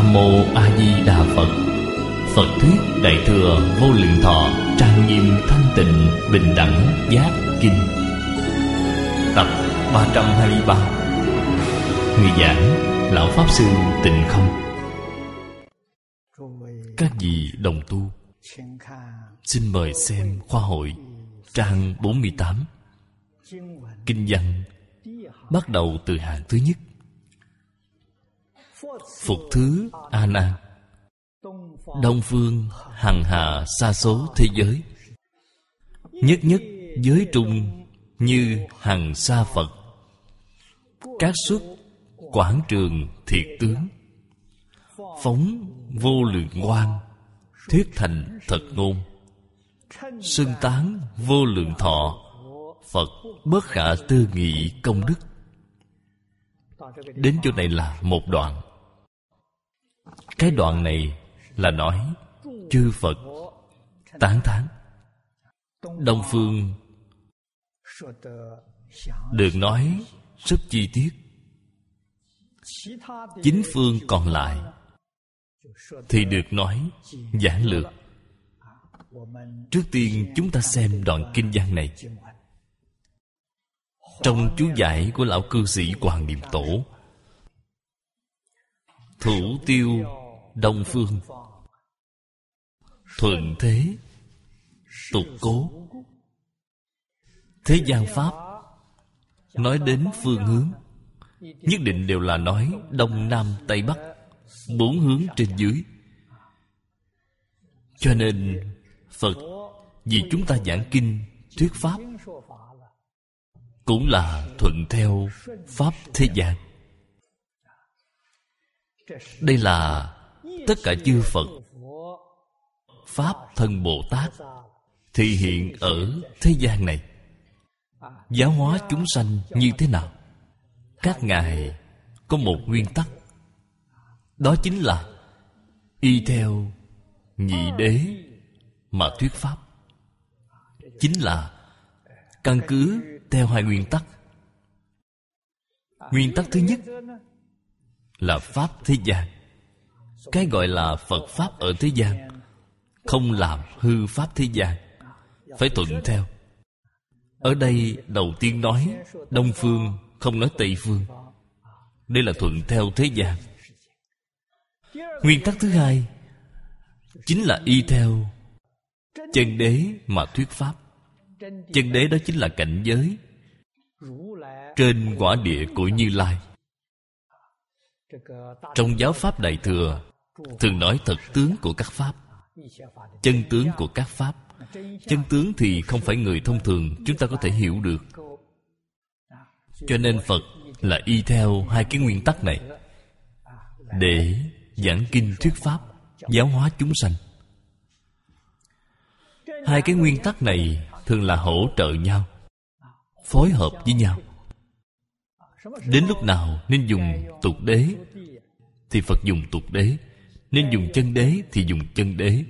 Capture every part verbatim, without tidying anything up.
Nam Mô A Di Đà Phật. Phật thuyết Đại thừa Vô Lượng Thọ trang nghiêm thanh tịnh bình đẳng giác kinh. Tập ba trăm hai mươi ba. Người giảng Lão Pháp Sư Tịnh Không. Các vị đồng tu, xin mời xem khoa hội trang bốn mươi tám. Kinh văn bắt đầu từ hàng thứ nhất. Phục thứ A Nan, đông phương hằng hà sa số thế giới, nhất nhất giới trung như hằng sa Phật. Các xuất quảng trường thiệt tướng, phóng vô lượng quang, thuyết thành thật ngôn. Xưng tán vô lượng thọ, Phật bất khả tư nghị công đức. Đến chỗ này là một đoạn. Cái đoạn này là nói chư Phật tán thán. Đông phương được nói rất chi tiết, chính phương còn lại thì được nói giản lược. Trước tiên chúng ta xem đoạn kinh văn này. Trong chú giải của lão cư sĩ Hoàng Niệm Tổ: thủ tiêu đông phương, thuận thế tục cố. Thế gian pháp nói đến phương hướng, nhất định đều là nói đông nam tây bắc, bốn hướng trên dưới. Cho nên Phật vì chúng ta giảng kinh thuyết pháp cũng là thuận theo pháp thế gian. Đây là tất cả chư Phật Pháp Thân Bồ Tát thị hiện ở thế gian này. Giáo hóa chúng sanh như thế nào? Các ngài có một nguyên tắc, đó chính là y theo nhị đế mà thuyết pháp. Chính là căn cứ theo hai nguyên tắc. Nguyên tắc thứ nhất là pháp thế gian. Cái gọi là Phật Pháp ở thế gian, không làm hư pháp thế gian, phải thuận theo. Ở đây đầu tiên nói đông phương, không nói tây phương. Đây là thuận theo thế gian. Nguyên tắc thứ hai chính là y theo chân đế mà thuyết pháp. Chân đế đó chính là cảnh giới trên quả địa của Như Lai. Trong giáo pháp Đại thừa thường nói thật tướng của các pháp, chân tướng của các pháp. Chân tướng thì không phải người thông thường chúng ta có thể hiểu được. Cho nên Phật là y theo hai cái nguyên tắc này để giảng kinh thuyết pháp, giáo hóa chúng sanh. Hai cái nguyên tắc này thường là hỗ trợ nhau, phối hợp với nhau. Đến lúc nào nên dùng tục đế thì Phật dùng tục đế, nên dùng chân đế thì dùng chân đế.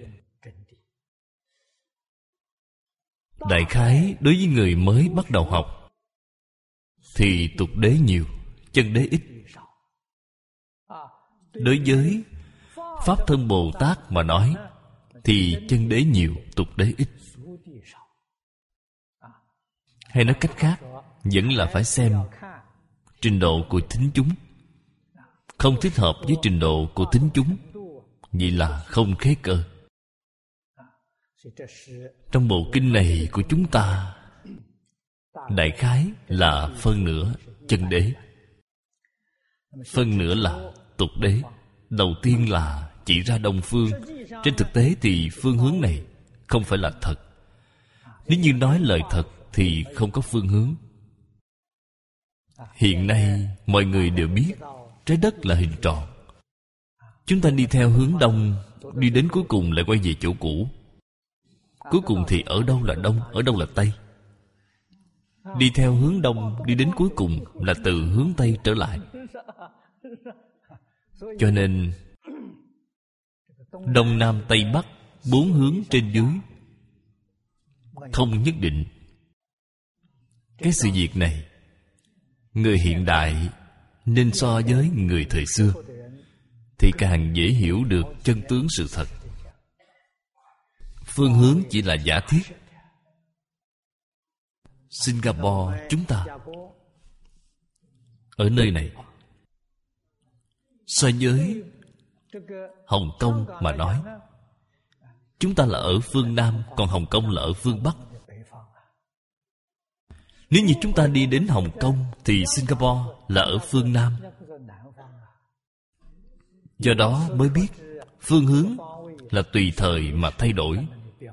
Đại khái đối với người mới bắt đầu học thì tục đế nhiều, chân đế ít. Đối với Pháp Thân Bồ Tát mà nói thì chân đế nhiều, tục đế ít. Hay nói cách khác, vẫn là phải xem trình độ của thính chúng. Không thích hợp với trình độ của thính chúng, vậy là không khế cơ. Trong bộ kinh này của chúng ta, đại khái là phân nửa chân đế, phân nửa là tục đế. Đầu tiên là chỉ ra đông phương. Trên thực tế thì phương hướng này không phải là thật. Nếu như nói lời thật thì không có phương hướng. Hiện nay mọi người đều biết trái đất là hình tròn. Chúng ta đi theo hướng đông, đi đến cuối cùng lại quay về chỗ cũ. Cuối cùng thì ở đâu là đông, ở đâu là tây. Đi theo hướng đông, đi đến cuối cùng là từ hướng tây trở lại. Cho nên đông nam tây bắc, bốn hướng trên dưới không nhất định. Cái sự việc này người hiện đại nên so với người thời xưa. thì càng dễ hiểu được chân tướng sự thật. Phương hướng chỉ là giả thiết. Singapore chúng ta ở nơi này, so với Hồng Kông mà nói, chúng ta là ở phương Nam, còn Hồng Kông là ở phương Bắc. Nếu như chúng ta đi đến Hồng Kông thì Singapore là ở phương Nam. Do đó mới biết phương hướng là tùy thời mà thay đổi.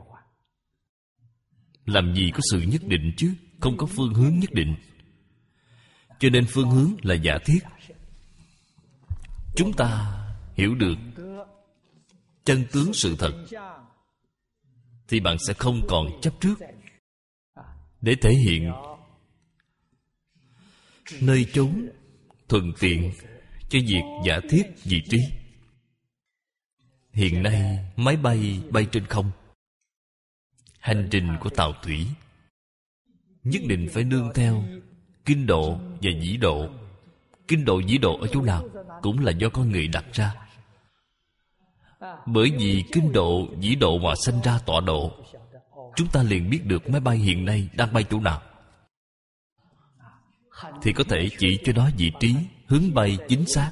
Làm gì có sự nhất định chứ, không có phương hướng nhất định. Cho nên phương hướng là giả thiết. Chúng ta hiểu được chân tướng sự thật thì bạn sẽ không còn chấp trước để thể hiện nơi chốn thuận tiện cho việc giả thiết vị trí. Hiện nay máy bay bay trên không, hành trình của tàu thủy nhất định phải nương theo kinh độ và vĩ độ. Kinh độ vĩ độ ở chỗ nào cũng là do con người đặt ra. Bởi vì kinh độ vĩ độ mà sanh ra tọa độ, chúng ta liền biết được máy bay hiện nay đang bay chỗ nào, thì có thể chỉ cho đó vị trí hướng bay chính xác.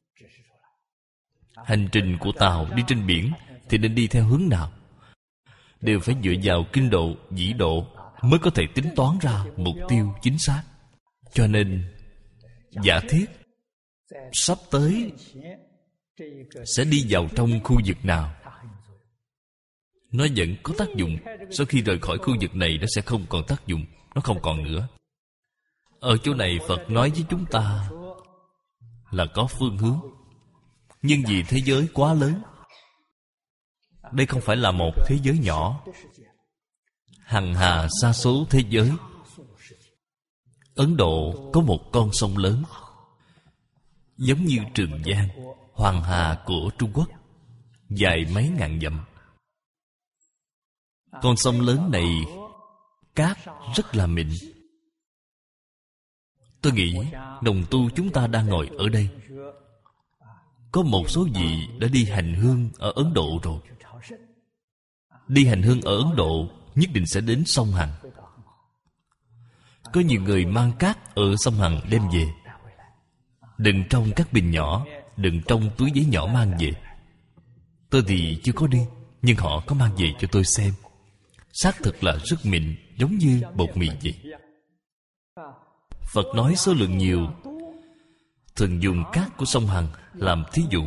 Hành trình của tàu đi trên biển thì nên đi theo hướng nào, đều phải dựa vào kinh độ vĩ độ mới có thể tính toán ra mục tiêu chính xác. Cho nên giả thiết sắp tới sẽ đi vào trong khu vực nào, nó vẫn có tác dụng. Sau khi rời khỏi khu vực này, nó sẽ không còn tác dụng, nó không còn nữa. Ở chỗ này Phật nói với chúng ta là có phương hướng. Nhưng vì thế giới quá lớn, đây không phải là một thế giới nhỏ, hằng hà sa số thế giới. Ấn Độ có một con sông lớn, giống như Trường Giang, Hoàng Hà của Trung Quốc, dài mấy ngàn dặm. Con sông lớn này cát rất là mịn. Tôi nghĩ đồng tu chúng ta đang ngồi ở đây, có một số vị đã đi hành hương ở Ấn Độ rồi. Đi hành hương ở Ấn Độ nhất định sẽ đến sông Hằng. Có nhiều người mang cát ở sông Hằng đem về, đựng trong các bình nhỏ, đựng trong túi giấy nhỏ mang về. Tôi thì chưa có đi, nhưng họ có mang về cho tôi xem. Xác thực là rất mịn, giống như bột mì vậy. Phật nói số lượng nhiều, thường dùng cát của sông Hằng làm thí dụ.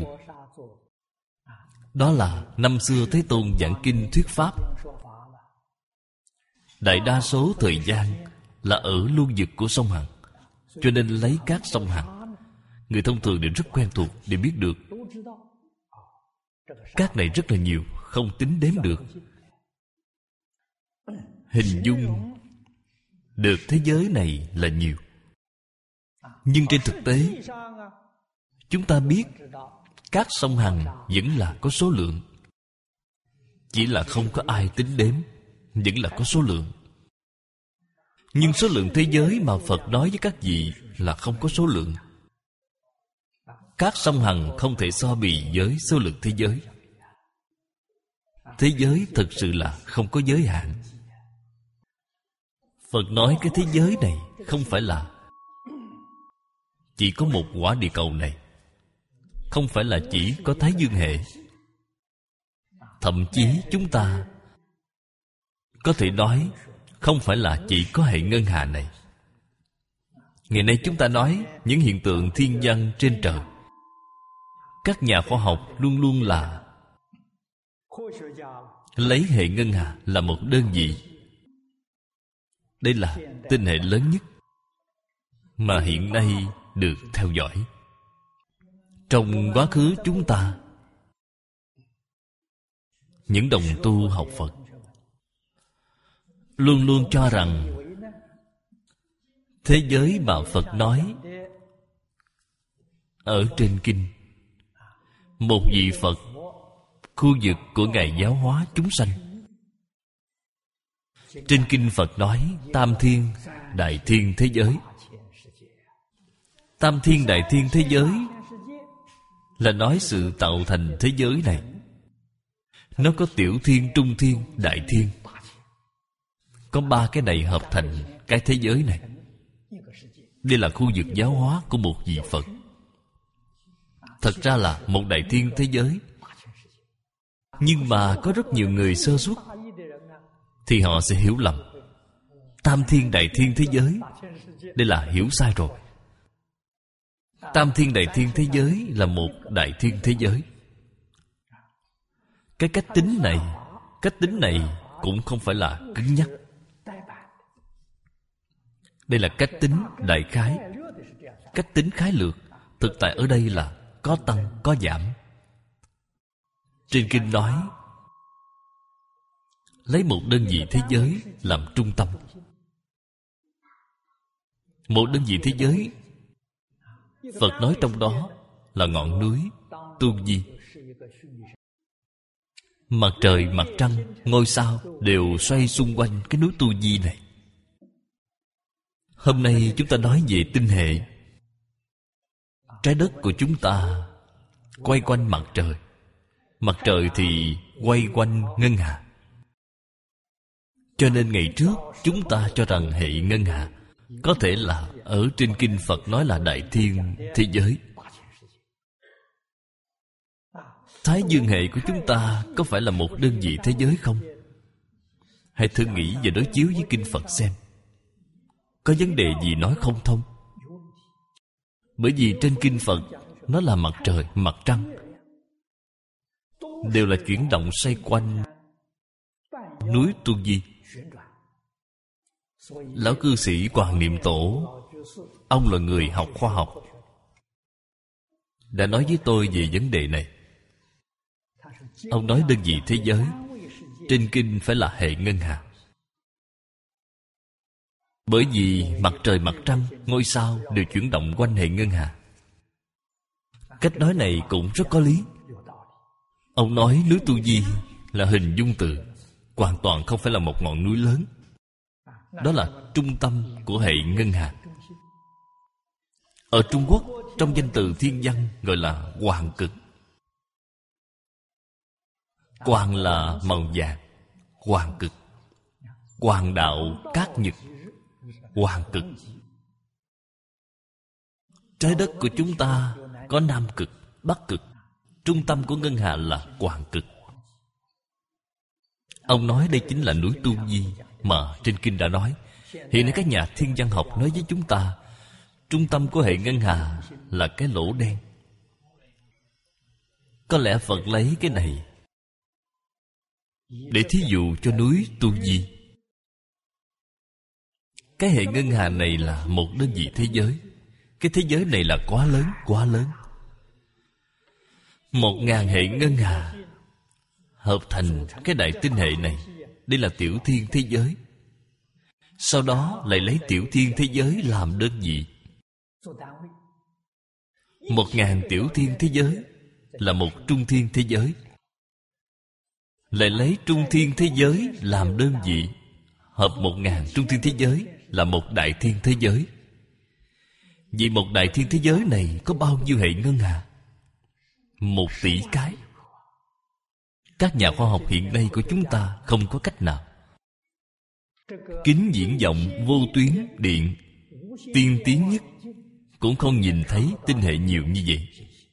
Đó là năm xưa Thế Tôn giảng kinh thuyết pháp, đại đa số thời gian là ở lưu vực của sông Hằng, cho nên lấy cát sông Hằng. Người thông thường đều rất quen thuộc, để biết được cát này rất là nhiều, không tính đếm được. Hình dung được thế giới này là nhiều, nhưng trên thực tế chúng ta biết cát sông Hằng vẫn là có số lượng, chỉ là không có ai tính đếm, vẫn là có số lượng. Nhưng số lượng thế giới mà Phật nói với các vị là không có số lượng. Cát sông Hằng không thể so bì với số lượng thế giới. Thế giới thực sự là không có giới hạn. Phật nói cái thế giới này không phải là chỉ có một quả địa cầu này, không phải là chỉ có Thái Dương hệ. Thậm chí chúng ta có thể nói không phải là chỉ có hệ ngân hà này. Ngày nay chúng ta nói những hiện tượng thiên văn trên trời, các nhà khoa học luôn luôn là lấy hệ ngân hà là một đơn vị. Đây là tinh hệ lớn nhất mà hiện nay được theo dõi. Trong quá khứ chúng ta, những đồng tu học Phật luôn luôn cho rằng thế giới mà Phật nói ở trên kinh, một vị Phật, khu vực của Ngài giáo hóa chúng sanh. Trên kinh Phật nói tam thiên, đại thiên thế giới. Tam thiên đại thiên thế giới là nói sự tạo thành thế giới này. Nó có tiểu thiên, trung thiên, đại thiên. Có ba cái này hợp thành cái thế giới này. Đây là khu vực giáo hóa của một vị Phật. Thật ra là một đại thiên thế giới. Nhưng mà có rất nhiều người sơ suất, thì họ sẽ hiểu lầm. Tam thiên đại thiên thế giới, đây là hiểu sai rồi. Tam thiên đại thiên thế giới là một đại thiên thế giới. Cái cách tính này, cách tính này cũng không phải là cứng nhắc. Đây là cách tính đại khái. Cách tính khái lược, thực tại ở đây là có tăng, có giảm. Trên kinh nói, lấy một đơn vị thế giới làm trung tâm. Một đơn vị thế giới, Phật nói trong đó là ngọn núi Tu Di. Mặt trời, mặt trăng, ngôi sao đều xoay xung quanh cái núi Tu Di này. Hôm nay chúng ta nói về tinh hệ. Trái đất của chúng ta quay quanh mặt trời. Mặt trời thì quay quanh ngân hà. Cho nên ngày trước chúng ta cho rằng hệ ngân hà có thể là ở trên kinh Phật nói là đại thiên thế giới. Thái dương hệ của chúng ta có phải là một đơn vị thế giới không? Hãy thử nghĩ và đối chiếu với kinh Phật xem, có vấn đề gì nói không thông? Bởi vì trên kinh Phật nó là mặt trời, mặt trăng đều là chuyển động xoay quanh núi Tu Di. Lão cư sĩ Hoàng Niệm Tổ, ông là người học khoa học, đã nói với tôi về vấn đề này. Ông nói đơn vị thế giới trên kinh phải là hệ ngân hà. Bởi vì mặt trời, mặt trăng, ngôi sao đều chuyển động quanh hệ ngân hà. Cách nói này cũng rất có lý. Ông nói núi Tu Di là hình dung từ, hoàn toàn không phải là một ngọn núi lớn. Đó là trung tâm của hệ ngân hà. Ở Trung Quốc, trong danh từ thiên văn gọi là hoàng cực. Hoàng là màu vàng, hoàng cực. Hoàng đạo cát nhật, hoàng cực. Trái đất của chúng ta có nam cực, bắc cực. Trung tâm của ngân hà là hoàng cực. Ông nói đây chính là núi Tu Di mà trên kinh đã nói. Hiện nay các nhà thiên văn học nói với chúng ta, trung tâm của hệ ngân hà là cái lỗ đen. Có lẽ Phật lấy cái này để thí dụ cho núi Tu Di. Cái hệ ngân hà này là một đơn vị thế giới. Cái thế giới này là quá lớn, quá lớn. Một ngàn hệ ngân hà hợp thành cái đại tinh hệ này. Đây là tiểu thiên thế giới. Sau đó lại lấy tiểu thiên thế giới làm đơn vị. Một ngàn tiểu thiên thế giới là một trung thiên thế giới. Lại lấy trung thiên thế giới làm đơn vị, hợp một ngàn trung thiên thế giới là một đại thiên thế giới. Vì một đại thiên thế giới này có bao nhiêu hệ ngân hà? Một tỷ cái. Các nhà khoa học hiện nay của chúng ta không có cách nào. Kính viễn vọng vô tuyến điện tiên tiến nhất cũng không nhìn thấy tinh hệ nhiều như vậy.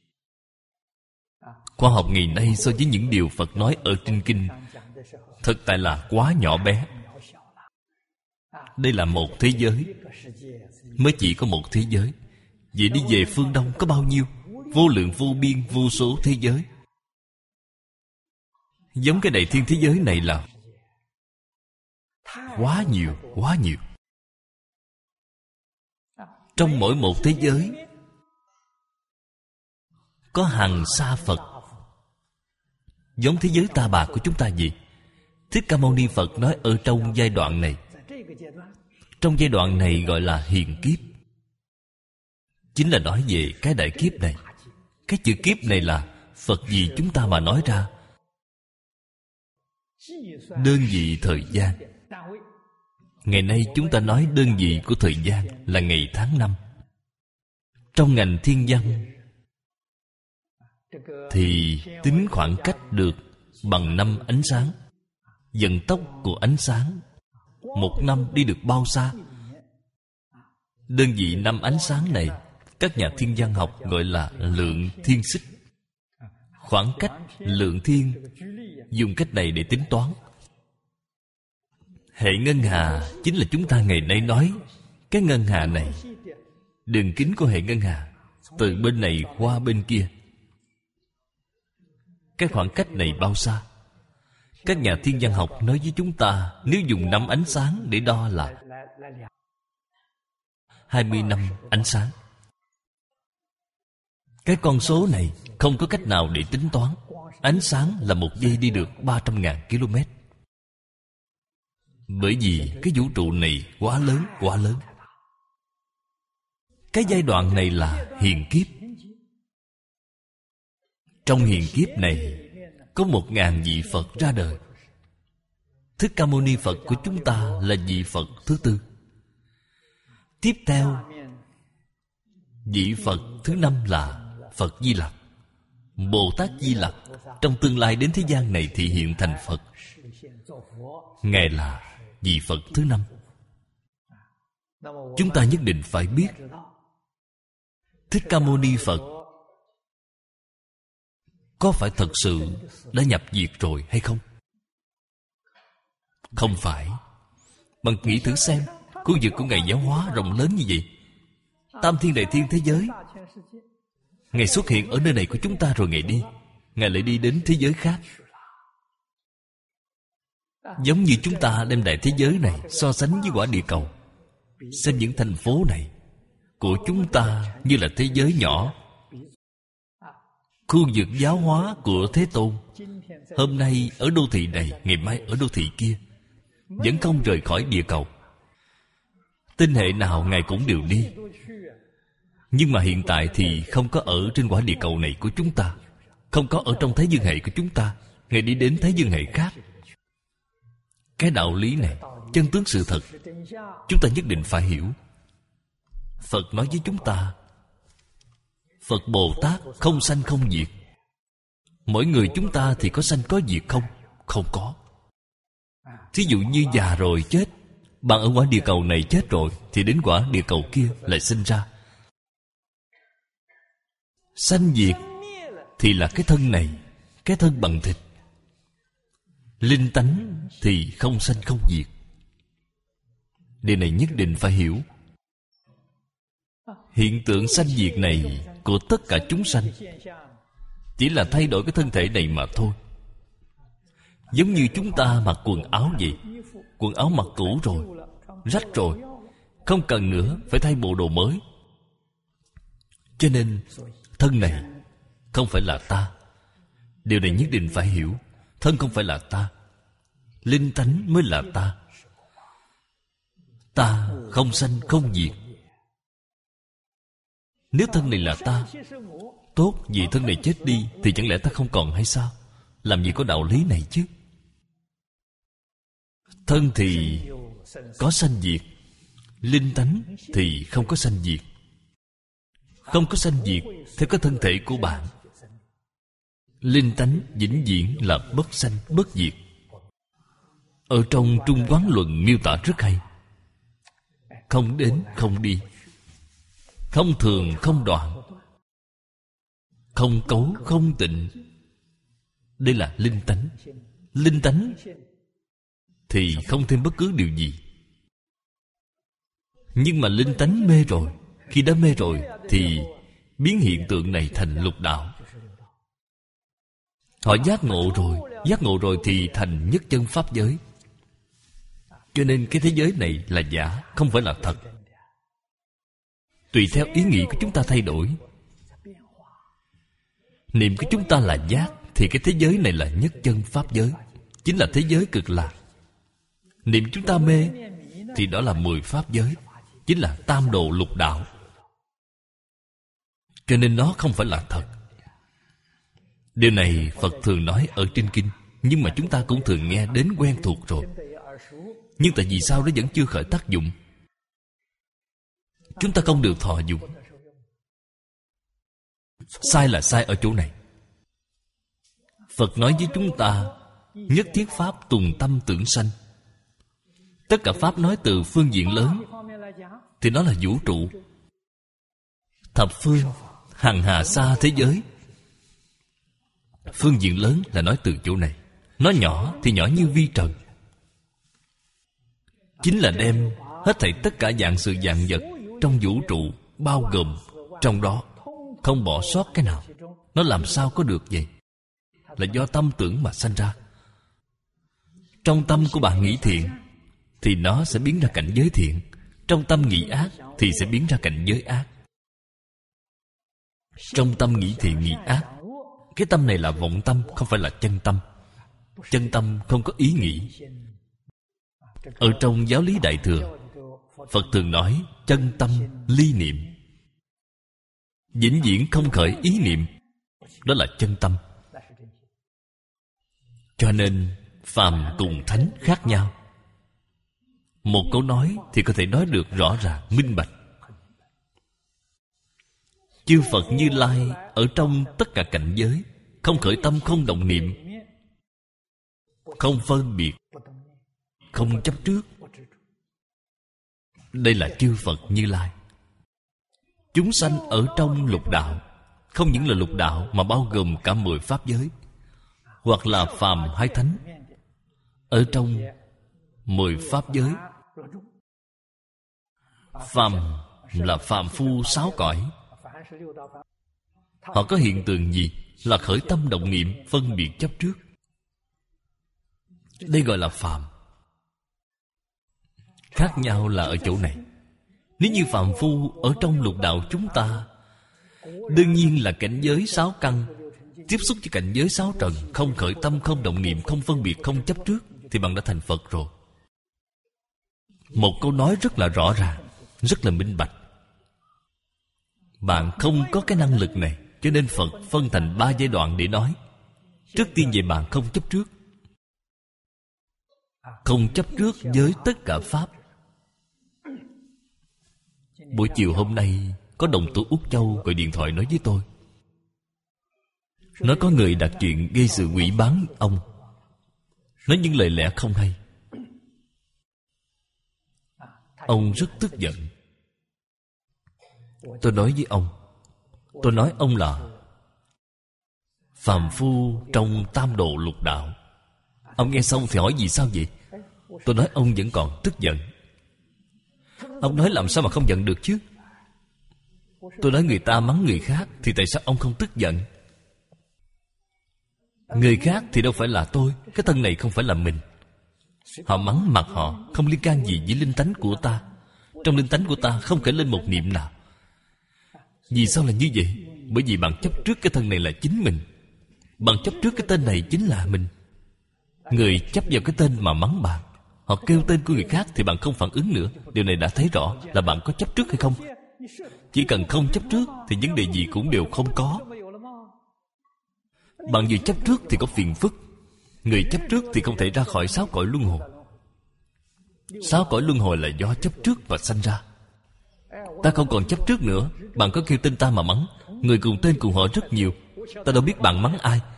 Khoa học ngày nay so với những điều Phật nói ở trên kinh thực tại là quá nhỏ bé. Đây là một thế giới, mới chỉ có một thế giới. Vậy đi về phương Đông có bao nhiêu? Vô lượng vô biên vô số thế giới. Giống cái đại thiên thế giới này là quá nhiều, quá nhiều. Trong mỗi một thế giới có hằng sa Phật. Giống thế giới Ta Bà của chúng ta gì? Thích Ca Mâu Ni Phật nói ở trong giai đoạn này, trong giai đoạn này gọi là hiền kiếp, chính là nói về cái đại kiếp này. Cái chữ kiếp này là Phật vì chúng ta mà nói ra. Đơn vị thời gian. Ngày nay chúng ta nói đơn vị của thời gian là ngày tháng năm. Trong ngành thiên văn thì tính khoảng cách được bằng năm ánh sáng. Vận tốc của ánh sáng một năm đi được bao xa? Đơn vị năm ánh sáng này các nhà thiên văn học gọi là lượng thiên xích. Khoảng cách lượng thiên dùng cách này để tính toán. Hệ ngân hà chính là chúng ta ngày nay nói cái ngân hà này. Đường kính của hệ ngân hà từ bên này qua bên kia, cái khoảng cách này bao xa? Các nhà thiên văn học nói với chúng ta, nếu dùng năm ánh sáng để đo là hai mươi năm ánh sáng. Cái con số này không có cách nào để tính toán. Ánh sáng là một giây đi được ba trăm ngàn km. Bởi vì cái vũ trụ này quá lớn, quá lớn. Cái giai đoạn này là hiền kiếp. Trong hiền kiếp này có một ngàn vị Phật ra đời. Thích Ca Mâu Ni Phật của chúng ta là vị Phật thứ tư. Tiếp theo, vị Phật thứ năm là Phật Di Lặc. Bồ Tát Di Lặc trong tương lai đến thế gian này thì hiện thành Phật. Ngài là vị Phật thứ năm. Chúng ta nhất định phải biết Thích Ca Mâu Ni Phật có phải thật sự đã nhập diệt rồi hay không? Không phải. Bạn nghĩ thử xem, khu vực của Ngài giáo hóa rộng lớn như vậy, tam thiên đại thiên thế giới, Ngài xuất hiện ở nơi này của chúng ta rồi Ngài đi, Ngài lại đi đến thế giới khác. Giống như chúng ta đem đại thế giới này so sánh với quả địa cầu, xem những thành phố này của chúng ta như là thế giới nhỏ. Khu vực giáo hóa của Thế Tôn hôm nay ở đô thị này, ngày mai ở đô thị kia, vẫn không rời khỏi địa cầu. Tinh hệ nào Ngài cũng đều đi. Nhưng mà hiện tại thì không có ở trên quả địa cầu này của chúng ta, không có ở trong Thái Dương hệ của chúng ta. Ngài đi đến Thái Dương hệ khác. Cái đạo lý này, chân tướng sự thật, chúng ta nhất định phải hiểu. Phật nói với chúng ta, Phật Bồ Tát không sanh không diệt. Mỗi người chúng ta thì có sanh có diệt không? Không có. Thí dụ như già rồi chết, bạn ở quả địa cầu này chết rồi thì đến quả địa cầu kia lại sinh ra. Sanh diệt thì là cái thân này, cái thân bằng thịt. Linh tánh thì không sanh không diệt. Điều này nhất định phải hiểu. Hiện tượng sanh diệt này của tất cả chúng sanh chỉ là thay đổi cái thân thể này mà thôi. Giống như chúng ta mặc quần áo vậy. Quần áo mặc cũ rồi, rách rồi, không cần nữa, phải thay bộ đồ mới. Cho nên thân này không phải là ta. Điều này nhất định phải hiểu. Thân không phải là ta, linh tánh mới là ta. Ta không sanh không diệt. Nếu thân này là ta, tốt, vì thân này chết đi thì chẳng lẽ ta không còn hay sao? Làm gì có đạo lý này chứ? Thân thì có sanh diệt, linh tánh thì không có sanh diệt. Không có sanh diệt theo cái thân thể của bạn. Linh tánh vĩnh viễn là bất sanh bất diệt. Ở trong Trung Quán Luận miêu tả rất hay. Không đến không đi, không thường không đoạn, không cấu không tịnh. Đây là linh tánh. Linh tánh thì không thêm bất cứ điều gì. Nhưng mà linh tánh mê rồi, khi đã mê rồi thì biến hiện tượng này thành lục đạo. Họ giác ngộ rồi, giác ngộ rồi thì thành nhất chân pháp giới. Cho nên cái thế giới này là giả, không phải là thật. Tùy theo ý nghĩ của chúng ta thay đổi. Niệm của chúng ta là giác, thì cái thế giới này là nhất chân pháp giới, chính là thế giới cực lạc. Niệm chúng ta mê, thì đó là mười pháp giới, chính là tam đồ lục đạo. Cho nên nó không phải là thật. Điều này Phật thường nói ở trên kinh, nhưng mà chúng ta cũng thường nghe đến quen thuộc rồi. Nhưng tại vì sao nó vẫn chưa khởi tác dụng? Chúng ta không được thọ dụng. Sai là sai ở chỗ này. Phật nói với chúng ta nhất thiết pháp tùng tâm tưởng sanh. Tất cả pháp nói từ phương diện lớn thì nó là vũ trụ, thập phương, hằng hà xa thế giới. Phương diện lớn là nói từ chỗ này. Nó nhỏ thì nhỏ như vi trần, chính là đem hết thảy tất cả dạng sự dạng vật trong vũ trụ bao gồm trong đó, không bỏ sót cái nào. Nó làm sao có được vậy? Là do tâm tưởng mà sanh ra. Trong tâm của bạn nghĩ thiện thì nó sẽ biến ra cảnh giới thiện. Trong tâm nghĩ ác thì sẽ biến ra cảnh giới ác. Trong tâm nghĩ thiện nghĩ ác, cái tâm này là vọng tâm, không phải là chân tâm. Chân tâm không có ý nghĩ. Ở trong giáo lý Đại Thừa, Phật thường nói chân tâm ly niệm, vĩnh viễn không khởi ý niệm, đó là chân tâm. Cho nên phàm cùng thánh khác nhau. Một câu nói thì có thể nói được rõ ràng, minh bạch. Chư Phật Như Lai ở trong tất cả cảnh giới, không khởi tâm, không động niệm, không phân biệt, không chấp trước. Đây là chư Phật Như Lai. Chúng sanh ở trong lục đạo, không những là lục đạo mà bao gồm cả mười pháp giới, hoặc là phàm hay thánh. Ở trong mười pháp giới, phàm là phàm phu sáu cõi. Họ có hiện tượng gì? Là khởi tâm động niệm, phân biệt chấp trước. Đây gọi là phàm. Khác nhau là ở chỗ này. Nếu như phàm phu ở trong lục đạo chúng ta, đương nhiên là cảnh giới sáu căn, tiếp xúc với cảnh giới sáu trần, không khởi tâm, không động niệm, không phân biệt, không chấp trước, thì bạn đã thành Phật rồi. Một câu nói rất là rõ ràng, rất là minh bạch. Bạn không có cái năng lực này, cho nên Phật phân thành ba giai đoạn để nói. Trước tiên về bạn không chấp trước. Không chấp trước với tất cả pháp. Buổi chiều hôm nay có đồng tu Úc Châu gọi điện thoại nói với tôi, nói có người đặt chuyện gây sự quỷ bán ông, nói những lời lẽ không hay. Ông rất tức giận. Tôi nói với ông, tôi nói ông là phàm phu trong tam độ lục đạo. Ông nghe xong thì hỏi vì sao vậy? Tôi nói ông vẫn còn tức giận. Ông nói làm sao mà không giận được chứ? Tôi nói người ta mắng người khác thì tại sao ông không tức giận? Người khác thì đâu phải là tôi, cái thân này không phải là mình. Họ mắng mặt họ, không liên can gì với linh tánh của ta. Trong linh tánh của ta không kể lên một niệm nào. Vì sao là như vậy? Bởi vì bạn chấp trước cái thân này là chính mình. Bạn chấp trước cái tên này chính là mình. Người chấp vào cái tên mà mắng bạn, họ kêu tên của người khác thì bạn không phản ứng nữa. Điều này đã thấy rõ là bạn có chấp trước hay không. Chỉ cần không chấp trước thì vấn đề gì cũng đều không có. Bạn vừa chấp trước thì có phiền phức. Người chấp trước thì không thể ra khỏi sáu cõi luân hồi. Sáu cõi luân hồi là do chấp trước và sanh ra. Ta không còn chấp trước nữa. Bạn có kêu tên ta mà mắng, người cùng tên cùng họ rất nhiều. Ta đâu biết bạn mắng ai.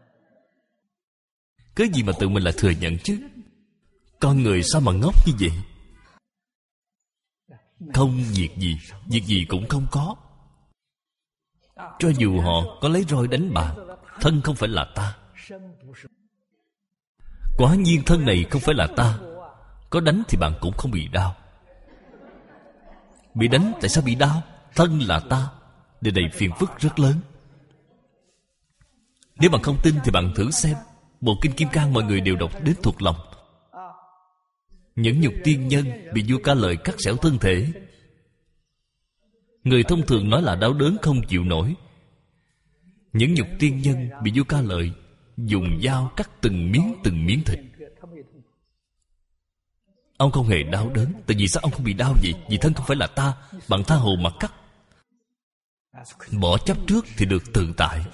Cái gì mà tự mình lại thừa nhận chứ? Con người sao mà ngốc như vậy? Không việc gì, việc gì cũng không có. Cho dù họ có lấy roi đánh bạn, thân không phải là ta. Quả nhiên thân này không phải là ta. Có đánh thì bạn cũng không bị đau. Bị đánh tại sao bị đau? Thân là ta. Điều này phiền phức rất lớn. Nếu bạn không tin thì bạn thử xem. Bộ Kinh Kim Cang mọi người đều đọc đến thuộc lòng. Những nhục tiên nhân bị vua Ca Lợi cắt xẻo thân thể. Người thông thường nói là đau đớn không chịu nổi. Những nhục tiên nhân bị vua Ca Lợi dùng dao cắt từng miếng từng miếng thịt. Ông không hề đau đớn. Tại vì sao ông không bị đau vậy? Vì thân không phải là ta. Bạn tha hồ mà cắt. Bỏ chấp trước thì được tự tại.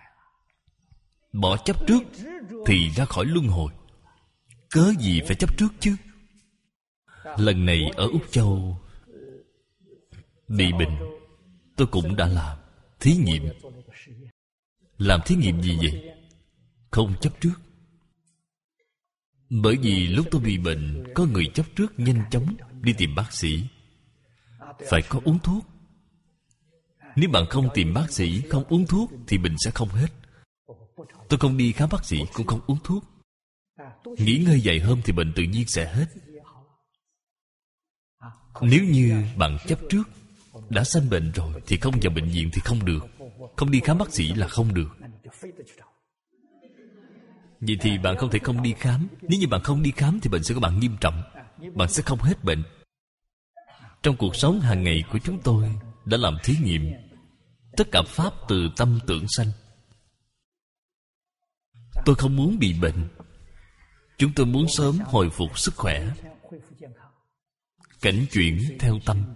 Bỏ chấp trước thì ra khỏi luân hồi. Cớ gì phải chấp trước chứ? Lần này ở Úc Châu bị bệnh, tôi cũng đã làm thí nghiệm. Làm thí nghiệm gì vậy? không chấp trước. Bởi vì lúc tôi bị bệnh, có người chấp trước nhanh chóng đi tìm bác sĩ, phải có uống thuốc. Nếu bạn không tìm bác sĩ, không uống thuốc thì bệnh sẽ không hết. Tôi không đi khám bác sĩ, cũng không uống thuốc. Nghỉ ngơi vài hôm thì bệnh tự nhiên sẽ hết. Nếu như bạn chấp trước, đã sanh bệnh rồi thì không vào bệnh viện thì không được, không đi khám bác sĩ là không được. Vậy thì bạn không thể không đi khám. Nếu như bạn không đi khám thì bệnh sẽ của bạn nghiêm trọng, bạn sẽ không hết bệnh. Trong cuộc sống hàng ngày của chúng tôi đã làm thí nghiệm. Tất cả pháp từ tâm tưởng sanh. Tôi không muốn bị bệnh. Chúng tôi muốn sớm hồi phục sức khỏe. Cảnh chuyển theo tâm.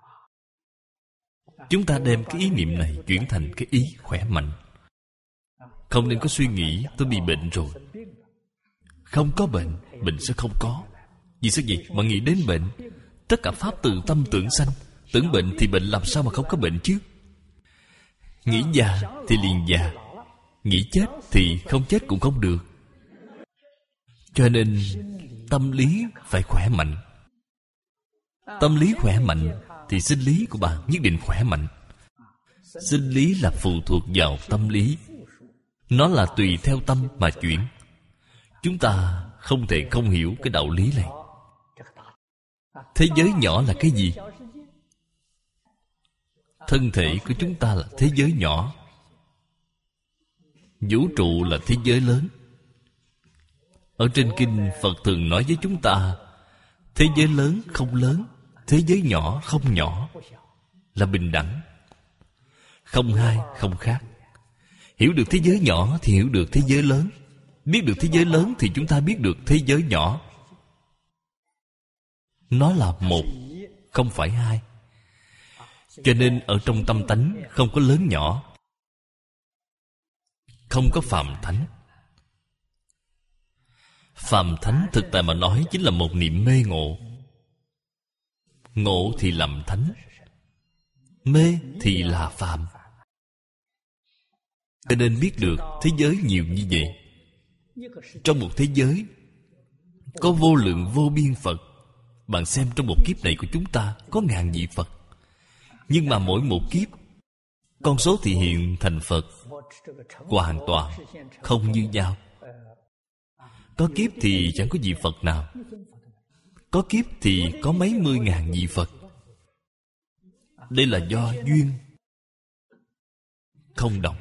Chúng ta đem cái ý niệm này chuyển thành cái ý khỏe mạnh. Không nên có suy nghĩ tôi bị bệnh rồi. Không có bệnh, bệnh sẽ không có. Vì sao vậy? Bạn nghĩ đến bệnh. Tất cả pháp từ tâm tưởng sanh. Tưởng bệnh thì bệnh làm sao mà không có bệnh chứ? Nghĩ già thì liền già, nghĩ chết thì không chết cũng không được. Cho nên tâm lý phải khỏe mạnh. Tâm lý khỏe mạnh thì sinh lý của bạn nhất định khỏe mạnh. Sinh lý là phụ thuộc vào tâm lý. Nó là tùy theo tâm mà chuyển. Chúng ta không thể không hiểu cái đạo lý này. Thế giới nhỏ là cái gì? Thân thể của chúng ta là thế giới nhỏ. Vũ trụ là thế giới lớn. Ở trên kinh Phật thường nói với chúng ta, thế giới lớn không lớn, thế giới nhỏ không nhỏ, là bình đẳng, không hai không khác. Hiểu được thế giới nhỏ thì hiểu được thế giới lớn. Biết được thế giới lớn thì chúng ta biết được thế giới nhỏ. Nó là một, không phải hai. Cho nên ở trong tâm tánh không có lớn nhỏ, không có phàm thánh. Phàm thánh thực tại mà nói chính là một niệm mê ngộ. Ngộ thì làm thánh, mê thì là phàm. Cho nên biết được thế giới nhiều như vậy. Trong một thế giới có vô lượng vô biên Phật. Bạn xem trong một kiếp này của chúng ta có ngàn vị Phật. Nhưng mà mỗi một kiếp, con số thị hiện thành Phật hoàn toàn không như nhau. Có kiếp thì chẳng có vị Phật nào. Có kiếp thì có mấy mươi ngàn vị Phật. Đây là do duyên không đồng.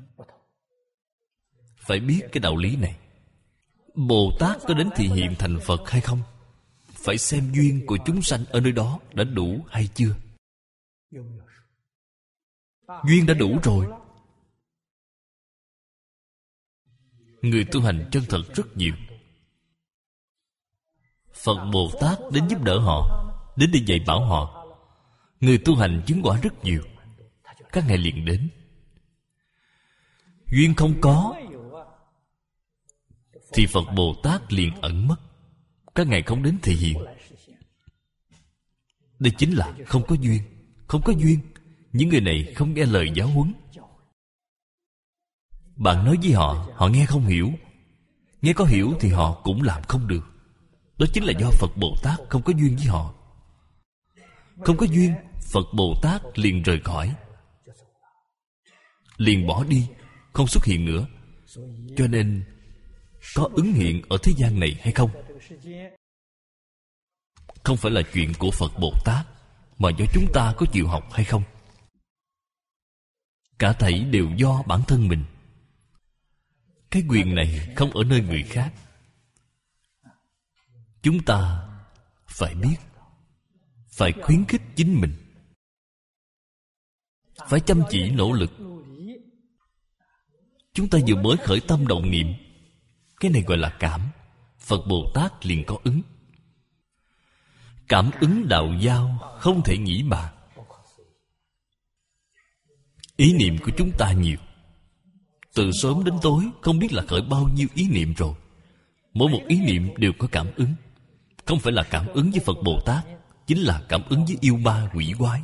Phải biết cái đạo lý này. Bồ Tát có đến thị hiện thành Phật hay không? Phải xem duyên của chúng sanh ở nơi đó đã đủ hay chưa. Duyên đã đủ rồi, người tu hành chân thật rất nhiều. Phật Bồ Tát đến giúp đỡ họ, đến để dạy bảo họ. Người tu hành chứng quả rất nhiều, các ngài liền đến. Duyên không có thì Phật Bồ Tát liền ẩn mất, các ngài không đến thể hiện. Đây chính là không có duyên. Không có duyên, những người này không nghe lời giáo huấn. Bạn nói với họ, họ nghe không hiểu. Nghe có hiểu thì họ cũng làm không được. Đó chính là do Phật Bồ Tát không có duyên với họ. Không có duyên, Phật Bồ Tát liền rời khỏi, liền bỏ đi, không xuất hiện nữa. Cho nên có ứng hiện ở thế gian này hay không, không phải là chuyện của Phật Bồ Tát, mà do chúng ta có chịu học hay không. Cả thảy đều do bản thân mình. Cái quyền này không ở nơi người khác. Chúng ta phải biết, phải khuyến khích chính mình, phải chăm chỉ nỗ lực. Chúng ta vừa mới khởi tâm động niệm, cái này gọi là cảm. Phật Bồ Tát liền có ứng. Cảm ứng đạo giao không thể nghĩ bàn. Ý niệm của chúng ta nhiều, từ sớm đến tối không biết là khởi bao nhiêu ý niệm rồi. Mỗi một ý niệm đều có cảm ứng. Không phải là cảm ứng với Phật Bồ Tát, chính là cảm ứng với yêu ma quỷ quái.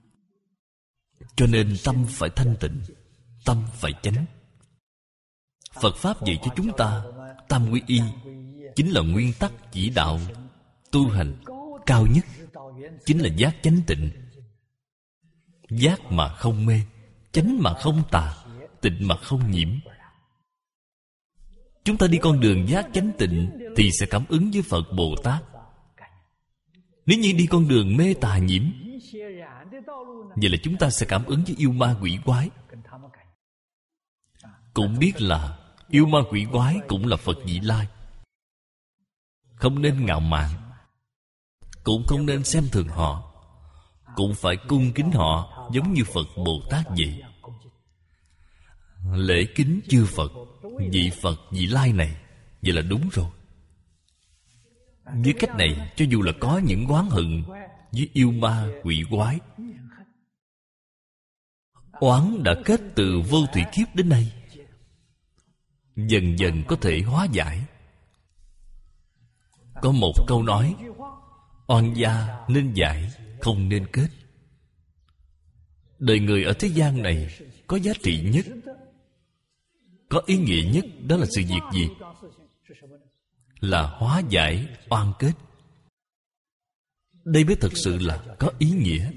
Cho nên tâm phải thanh tịnh, tâm phải chánh. Phật Pháp dạy cho chúng ta tam quy y chính là nguyên tắc chỉ đạo tu hành cao nhất, chính là giác chánh tịnh. Giác mà không mê, chánh mà không tà, tịnh mà không nhiễm. Chúng ta đi con đường giác chánh tịnh thì sẽ cảm ứng với Phật Bồ Tát. Nếu như đi con đường mê tà nhiễm, vậy là chúng ta sẽ cảm ứng với yêu ma quỷ quái. Cũng biết là yêu ma quỷ quái cũng là Phật Vị Lai. Không nên ngạo mạn, cũng không nên xem thường họ, cũng phải cung kính họ giống như Phật Bồ Tát vậy. Lễ kính chư Phật, vị Phật Vị Lai này, vậy là đúng rồi. Với cách này, cho dù là có những oán hận với yêu ma quỷ quái, oán đã kết từ vô thủy kiếp đến nay, dần dần có thể hóa giải. Có một câu nói: oan gia nên giải, không nên kết. Đời người ở thế gian này có giá trị nhất, có ý nghĩa nhất, đó là sự việc gì? Là hóa giải oan kết. Đây mới thực sự là có ý nghĩa.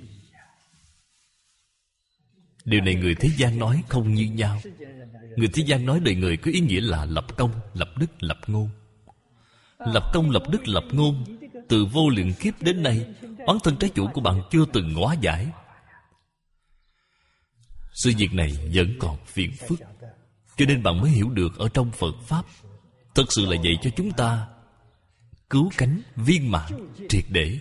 Điều này người thế gian nói không như nhau. Người thế gian nói đời người có ý nghĩa là lập công, lập đức, lập ngôn. Lập công, lập đức, lập ngôn, từ vô lượng kiếp đến nay, oán thân trái chủ của bạn chưa từng hóa giải. Sự việc này vẫn còn phiền phức. Cho nên bạn mới hiểu được ở trong Phật Pháp thật sự là dạy cho chúng ta cứu cánh viên mãn triệt để.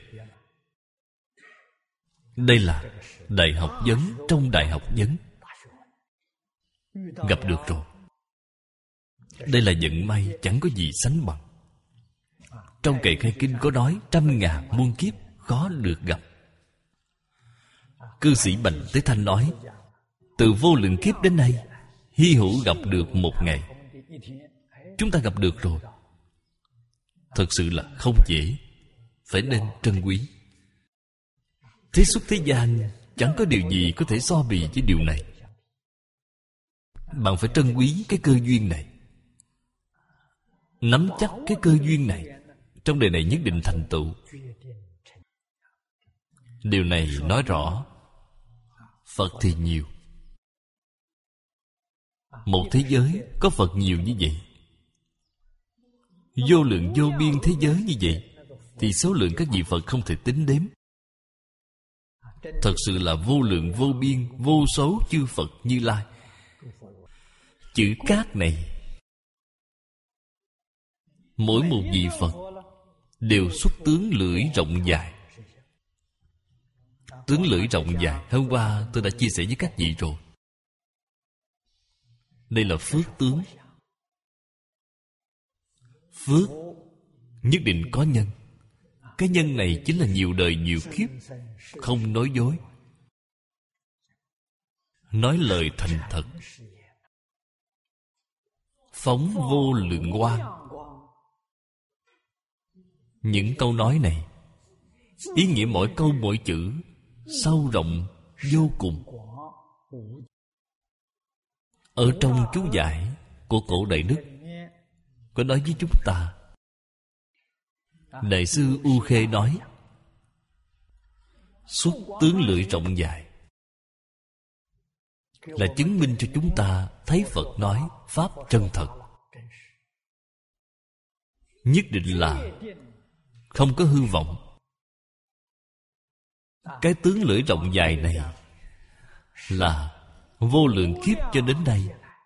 Đây là đại học vấn trong đại học vấn. Gặp được rồi. Đây là vận may chẳng có gì sánh bằng. Trong Kệ Khai Kinh có nói trăm ngàn muôn kiếp khó được gặp. Cư sĩ Bành Tế Thanh nói từ vô lượng kiếp đến nay hy hữu gặp được một ngày. Chúng ta gặp được rồi. Thật sự là không dễ, phải nên trân quý. Thế xuất thế gian chẳng có điều gì có thể so bì với điều này. Bạn phải trân quý cái cơ duyên này, nắm chắc cái cơ duyên này, trong đời này nhất định thành tựu. Điều này nói rõ Phật thì nhiều. Một thế giới có Phật nhiều như vậy, vô lượng vô biên thế giới như vậy, thì số lượng các vị Phật không thể tính đếm. Thật sự là vô lượng vô biên, vô số chư Phật Như Lai. Chữ cát này, mỗi một vị Phật đều xuất tướng lưỡi rộng dài. Tướng lưỡi rộng dài, hôm qua tôi đã chia sẻ với các vị rồi. Đây là phước tướng. Phước nhất định có nhân. Cái nhân này chính là nhiều đời nhiều kiếp, không nói dối, nói lời thành thật, phóng vô lượng quang. Những câu nói này, ý nghĩa mỗi câu mỗi chữ sâu rộng vô cùng. Ở trong chú giải của Cổ Đại Đức có nói với chúng ta. Đại sư U Khê nói xuất tướng lưỡi rộng dài là chứng minh cho chúng ta thấy Phật nói Pháp chân thật. Nhất định là không có hư vọng. Cái tướng lưỡi rộng dài này là vô lượng kiếp cho đến nay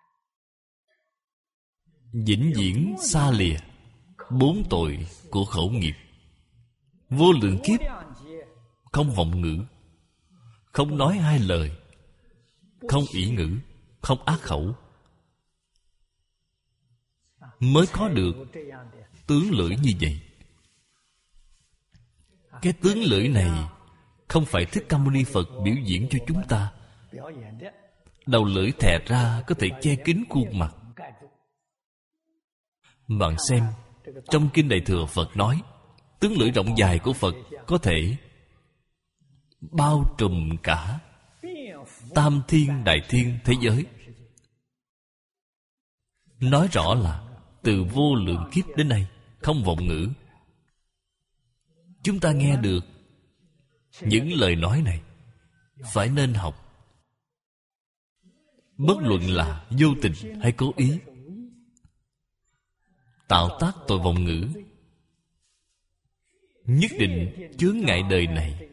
vĩnh viễn xa lìa bốn tội của khẩu nghiệp. Vô lượng kiếp không vọng ngữ, không nói hai lời, không ỷ ngữ, không ác khẩu, mới có được tướng lưỡi như vậy. Cái tướng lưỡi này không phải Thích Ca Mâu Ni Phật biểu diễn cho chúng ta. Đầu lưỡi thè ra có thể che kín khuôn mặt. Bạn xem, trong Kinh Đại Thừa Phật nói tướng lưỡi rộng dài của Phật có thể bao trùm cả tam thiên đại thiên thế giới. Nói rõ là từ vô lượng kiếp đến nay không vọng ngữ. Chúng ta nghe được những lời nói này phải nên học. Bất luận là vô tình hay cố ý, tạo tác tội vọng ngữ, nhất định chướng ngại đời này,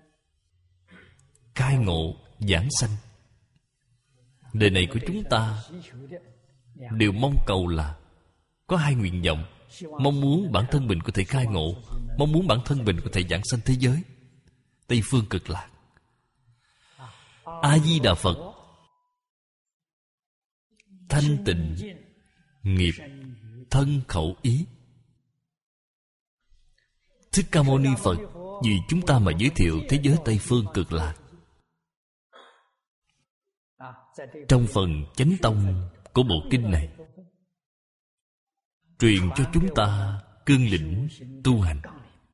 khai ngộ giảng sanh. Đời này của chúng ta đều mong cầu là có hai nguyện vọng: mong muốn bản thân mình có thể khai ngộ, mong muốn bản thân mình có thể giảng sanh thế giới Tây Phương Cực Lạc. A Di Đà Phật thanh tịnh nghiệp thân khẩu ý. Thích Ca Mâu Ni Phật vì chúng ta mà giới thiệu thế giới Tây Phương Cực Lạc. Trong phần Chánh Tông của bộ kinh này, truyền cho chúng ta cương lĩnh tu hành,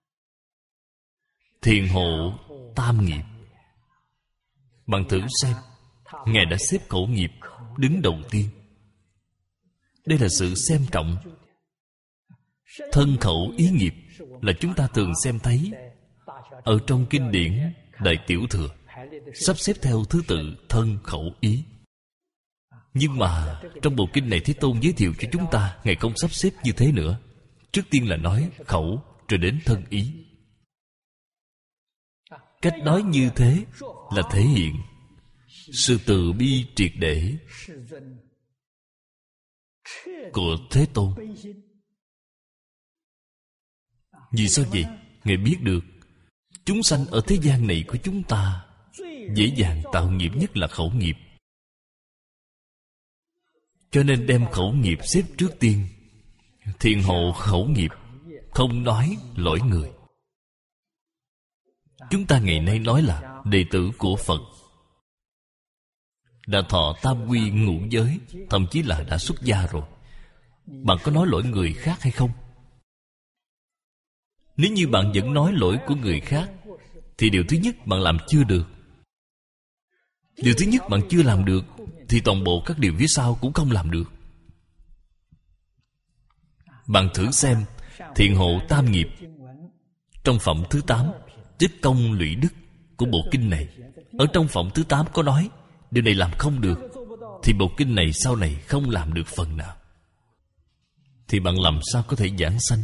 thiền hộ tam nghiệp. Bạn thử xem, Ngài đã xếp khẩu nghiệp đứng đầu tiên. Đây là sự xem trọng. Thân khẩu ý nghiệp là chúng ta thường xem thấy ở trong kinh điển Đại Tiểu Thừa, sắp xếp theo thứ tự thân khẩu ý. Nhưng mà trong bộ kinh này Thế Tôn giới thiệu cho chúng ta, Ngài không sắp xếp như thế nữa. Trước tiên là nói khẩu, rồi đến thân ý. Cách nói như thế là thể hiện sự từ bi triệt để của Thế Tôn. Vì sao vậy? Ngài biết được chúng sanh ở thế gian này của chúng ta dễ dàng tạo nghiệp nhất là khẩu nghiệp, cho nên đem khẩu nghiệp xếp trước tiên. Thiền hộ khẩu nghiệp, không nói lỗi người. Chúng ta ngày nay nói là đệ tử của Phật, đã thọ tam quy ngũ giới, thậm chí là đã xuất gia rồi. Bạn có nói lỗi người khác hay không? Nếu như bạn vẫn nói lỗi của người khác, thì điều thứ nhất bạn làm chưa được. Điều thứ nhất bạn chưa làm được, thì toàn bộ các điều phía sau cũng không làm được. Bạn thử xem thiền hộ tam nghiệp trong phẩm thứ tám Tích Công Lũy Đức của bộ kinh này. Ở trong phẩm thứ tám có nói điều này làm không được, thì bộ kinh này sau này không làm được phần nào, thì bạn làm sao có thể giảng sanh?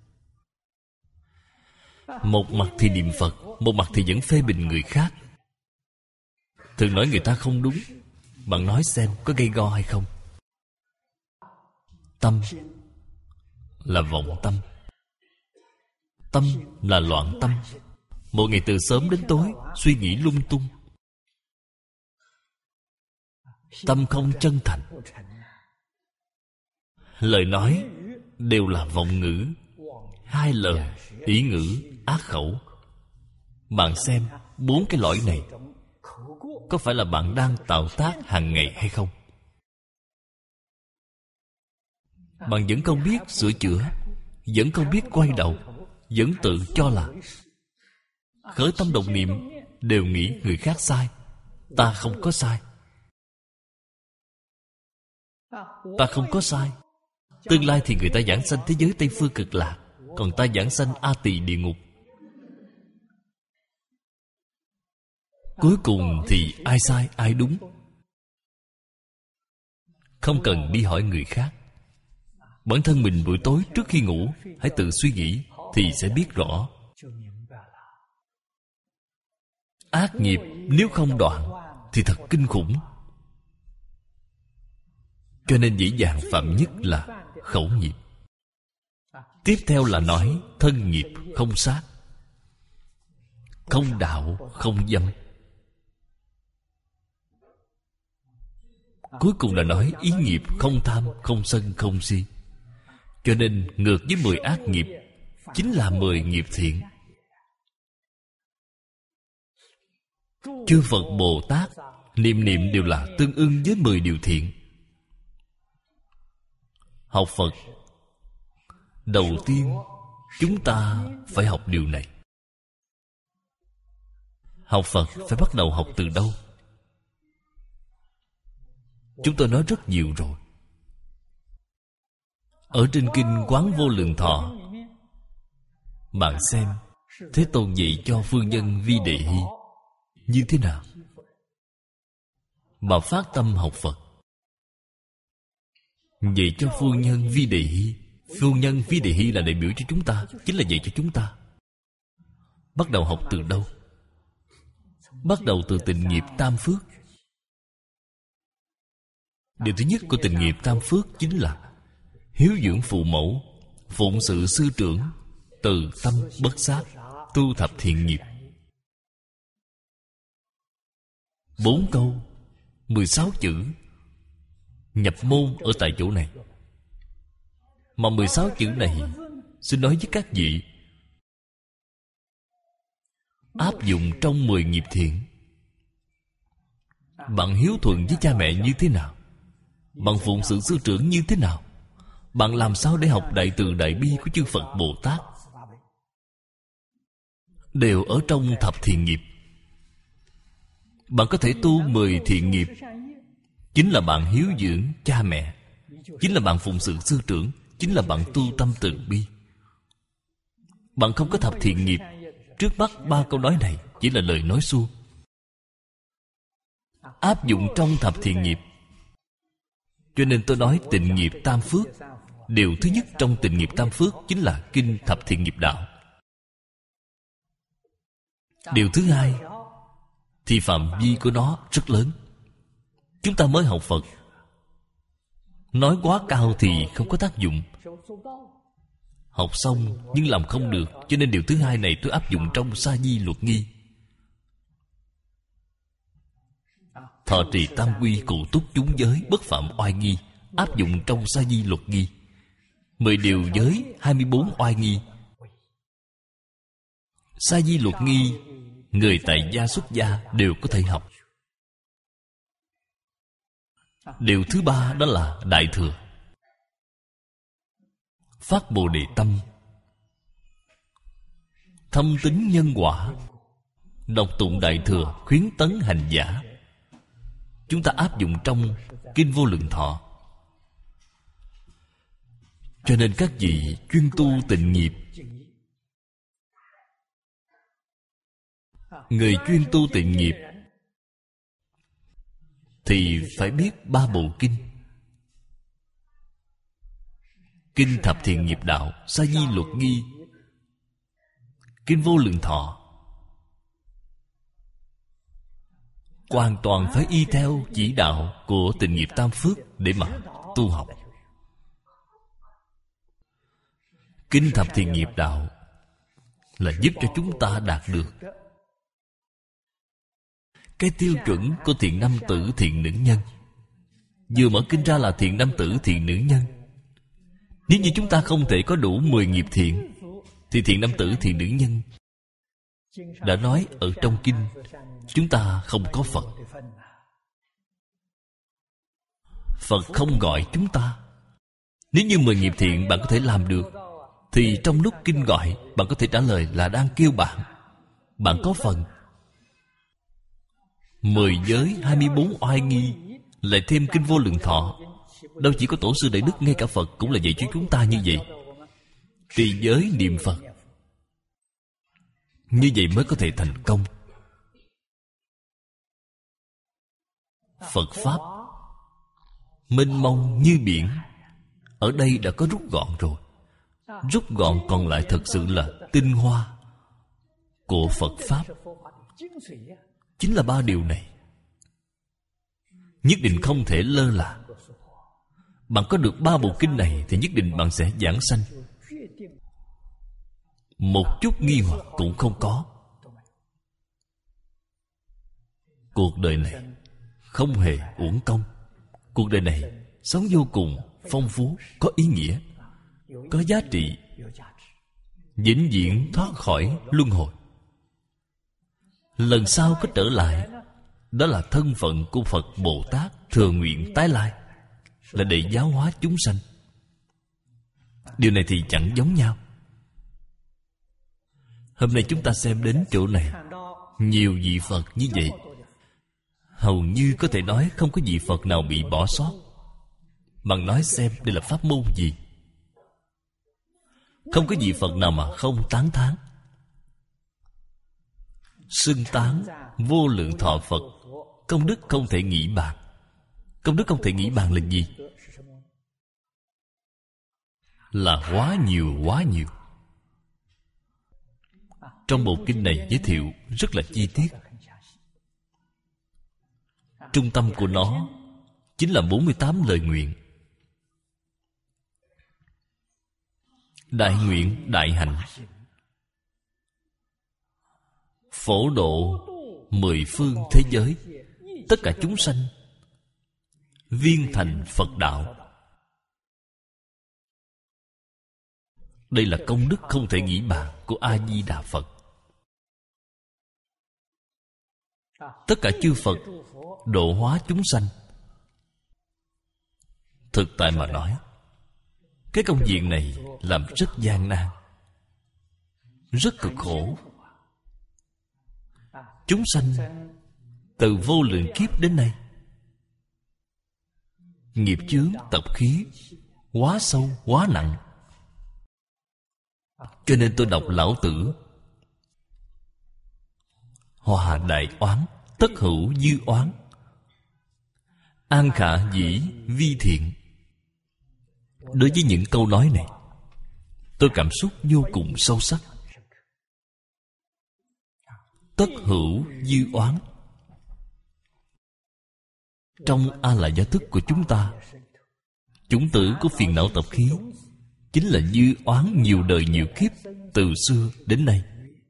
Một mặt thì niệm Phật, một mặt thì vẫn phê bình người khác, thường nói người ta không đúng. Bạn nói xem có gây go hay không? Tâm là vọng tâm, tâm là loạn tâm. Một ngày từ sớm đến tối suy nghĩ lung tung, tâm không chân thành, lời nói đều là vọng ngữ, hai lời, ý ngữ, ác khẩu. Bạn xem bốn cái lỗi này có phải là bạn đang tạo tác hàng ngày hay không? Bạn vẫn không biết sửa chữa, vẫn không biết quay đầu, vẫn tự cho là khởi tâm động niệm đều nghĩ người khác sai, ta không có sai. Ta không có sai. Tương lai thì người ta giảng sanh thế giới Tây Phương Cực Lạc, còn ta giảng sanh A Tỳ địa ngục. Cuối cùng thì ai sai ai đúng? Không cần đi hỏi người khác. Bản thân mình buổi tối trước khi ngủ hãy tự suy nghĩ thì sẽ biết rõ. Ác nghiệp nếu không đoạn thì thật kinh khủng. Cho nên dễ dàng phạm nhất là khẩu nghiệp. Tiếp theo là nói thân nghiệp không sát, không đạo không dâm. Cuối cùng là nói ý nghiệp không tham, không sân, không si. Cho nên ngược với mười ác nghiệp chính là mười nghiệp thiện. Chư Phật Bồ Tát niệm niệm đều là tương ưng với mười điều thiện. Học Phật, đầu tiên chúng ta phải học điều này. Học Phật phải bắt đầu học từ đâu? Chúng tôi nói rất nhiều rồi. Ở trên kinh Quán Vô Lượng Thọ, bạn xem Thế Tôn dạy cho phương nhân Vi Đề Hy như thế nào mà phát tâm học Phật. Dạy cho phương nhân Vi Đề Hy. Phương nhân Vi Đề Hy là đại biểu cho chúng ta, chính là dạy cho chúng ta. Bắt đầu học từ đâu? Bắt đầu từ tịnh nghiệp tam phước. Điều thứ nhất của tịnh nghiệp tam phước chính là hiếu dưỡng phụ mẫu, phụng sự sư trưởng, từ tâm bất sát, tu thập thiện nghiệp. Bốn câu, mười sáu chữ nhập môn ở tại chỗ này. Mà mười sáu chữ này xin nói với các vị, áp dụng trong mười nghiệp thiện. Bạn hiếu thuận với cha mẹ như thế nào? Bạn phụng sự sư trưởng như thế nào? Bạn làm sao để học đại từ đại bi của chư Phật Bồ Tát? Đều ở trong thập thiện nghiệp. Bạn có thể tu mười thiện nghiệp. Chính là bạn hiếu dưỡng cha mẹ, chính là bạn phụng sự sư trưởng, chính là bạn tu tâm từ bi. Bạn không có thập thiện nghiệp, trước mắt ba câu nói này chỉ là lời nói suông. Áp dụng trong thập thiện nghiệp. Cho nên tôi nói tịnh nghiệp tam phước. Điều thứ nhất trong tịnh nghiệp tam phước chính là kinh thập thiện nghiệp đạo. Điều thứ hai thì phạm vi của nó rất lớn. Chúng ta mới học Phật, nói quá cao thì không có tác dụng. Học xong nhưng làm không được. Cho nên điều thứ hai này tôi áp dụng trong Sa Di Luật Nghi. Thọ trì tam quy, cụ túc chúng giới, bất phạm oai nghi, áp dụng trong Sa Di Luật Nghi. Mười điều giới, hai mươi bốn oai nghi. Sa Di Luật Nghi, người tại gia xuất gia đều có thể học. Điều thứ ba đó là Đại Thừa. Phát Bồ Đề tâm, thâm tín nhân quả, đọc tụng Đại Thừa, khuyến tấn hành giả. Chúng ta áp dụng trong Kinh Vô Lượng Thọ. Cho nên các vị chuyên tu tịnh nghiệp, người chuyên tu tịnh nghiệp thì phải biết ba bộ kinh. Kinh Thập Thiện Nghiệp Đạo, Sa Di Luật Nghi, Kinh Vô Lượng Thọ. Hoàn toàn phải y theo chỉ đạo của tịnh nghiệp tam phước để mà tu học. Kinh Thập Thiện Nghiệp Đạo là giúp cho chúng ta đạt được cái tiêu chuẩn của thiện nam tử, thiện nữ nhân. Vừa mở kinh ra là thiện nam tử, thiện nữ nhân. Nếu như chúng ta không thể có đủ mười nghiệp thiện thì thiện nam tử, thiện nữ nhân đã nói ở trong kinh, chúng ta không có Phật. Phật không gọi chúng ta. Nếu như mười nghiệp thiện bạn có thể làm được thì trong lúc kinh gọi bạn có thể trả lời là đang kêu bạn. Bạn có phần. Mười giới, hai mươi bốn oai nghi, lại thêm Kinh Vô Lượng Thọ. Đâu chỉ có Tổ sư Đại Đức, ngay cả Phật cũng là dạy cho chúng ta như vậy. Trì giới niệm Phật, như vậy mới có thể thành công. Phật Pháp mênh mông như biển, ở đây đã có rút gọn rồi. Rút gọn còn lại thật sự là tinh hoa của Phật Pháp. Chính là ba điều này. Nhất định không thể lơ là. Bạn có được ba bộ kinh này thì nhất định bạn sẽ giảng sanh. Một chút nghi hoặc cũng không có. Cuộc đời này không hề uổng công. Cuộc đời này sống vô cùng phong phú, có ý nghĩa, có giá trị, vĩnh viễn thoát khỏi luân hồi. Lần sau có trở lại, đó là thân phận của Phật Bồ Tát thừa nguyện tái lai, là để giáo hóa chúng sanh. Điều này thì chẳng giống nhau. Hôm nay chúng ta xem đến chỗ này, nhiều vị Phật như vậy, hầu như có thể nói không có vị Phật nào bị bỏ sót. Bạn nói xem đây là pháp môn gì? Không có vị Phật nào mà không tán thán. Xưng tán vô lượng thọ Phật, công đức không thể nghĩ bàn. Công đức không thể nghĩ bàn là gì? Là quá nhiều, quá nhiều. Trong bộ kinh này giới thiệu rất là chi tiết. Trung tâm của nó chính là bốn mươi tám lời nguyện. Đại nguyện, đại hạnh, phổ độ mười phương thế giới, tất cả chúng sanh viên thành Phật đạo. Đây là công đức không thể nghĩ bàn của A-di-đà Phật. Tất cả chư Phật độ hóa chúng sanh. Thực tại mà nói, cái công việc này làm rất gian nan, rất cực khổ. Chúng sanh từ vô lượng kiếp đến nay, nghiệp chướng tập khí quá sâu, quá nặng. Cho nên tôi đọc Lão Tử: hòa đại oán, tất hữu dư oán, an khả dĩ vi thiện. Đối với những câu nói này, tôi cảm xúc vô cùng sâu sắc. Tất hữu dư oán, trong A Lại Gia Thức của chúng ta, chủng tử của phiền não tập khí chính là dư oán nhiều đời nhiều kiếp, từ xưa đến nay.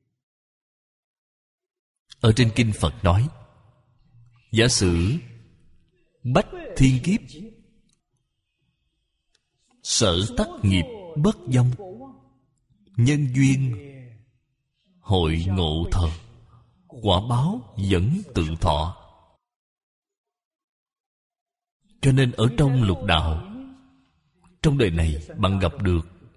Ở trên kinh Phật nói, giả sử bách thiên kiếp, sở tắc nghiệp bất vong, nhân duyên hội ngộ thờ, quả báo vẫn tự thọ. Cho nên ở trong lục đạo, trong đời này bạn gặp được,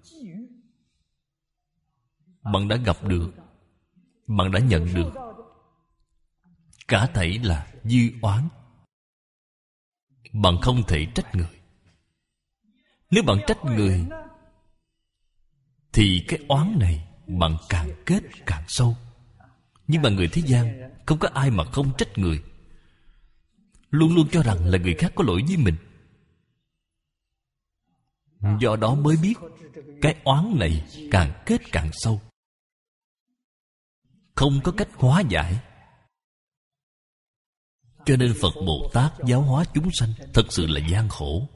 bạn đã gặp được, bạn đã nhận được, cả thảy là dư oán. Bạn không thể trách người. Nếu bạn trách người, thì cái oán này bạn càng kết càng sâu. Nhưng mà người thế gian không có ai mà không trách người, luôn luôn cho rằng là người khác có lỗi với mình. Do đó mới biết cái oán này càng kết càng sâu, không có cách hóa giải. Cho nên Phật Bồ Tát giáo hóa chúng sanh thật sự là gian khổ.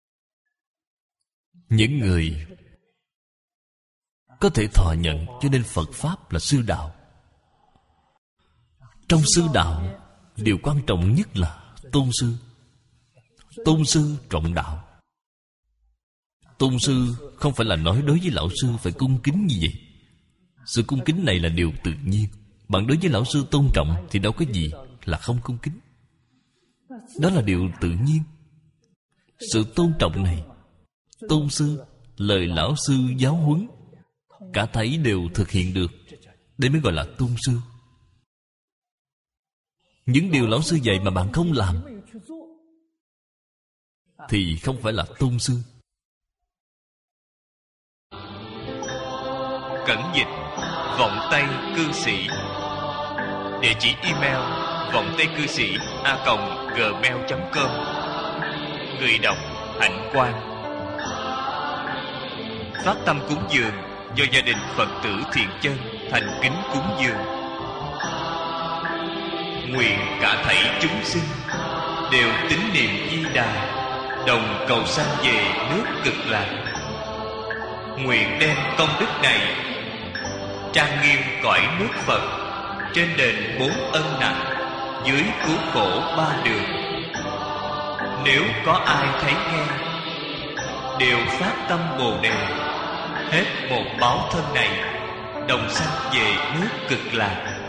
Những người có thể thọ nhận cho nên Phật Pháp là sư đạo. Trong sư đạo, điều quan trọng nhất là tôn sư. Tôn sư trọng đạo. Tôn sư không phải là nói đối với lão sư phải cung kính như vậy. Sự cung kính này là điều tự nhiên. Bạn đối với lão sư tôn trọng thì đâu có gì là không cung kính. Đó là điều tự nhiên. Sự tôn trọng này, tôn sư, lời lão sư giáo huấn, cả thảy đều thực hiện được, đây mới gọi là tôn sư. Những điều lão sư dạy mà bạn không làm thì không phải là tôn sư. Cẩn dịch vọng tây cư sĩ. Địa chỉ email vọng tây cư sĩ a còng gmail chấm com. Người đọc Hạnh Quang. Phát tâm cúng dường do gia đình Phật tử Thiện Chân thành kính cúng dường. Nguyện cả thảy chúng sinh đều tín niệm Di Đà, đồng cầu sanh về nước Cực Lạc. Nguyện đem công đức này trang nghiêm cõi nước Phật, trên đền bốn ân nặng, dưới cứu khổ ba đường. Nếu có ai thấy nghe, đều phát tâm Bồ Đề, hết một báo thân này, đồng sanh về nước Cực Lạc.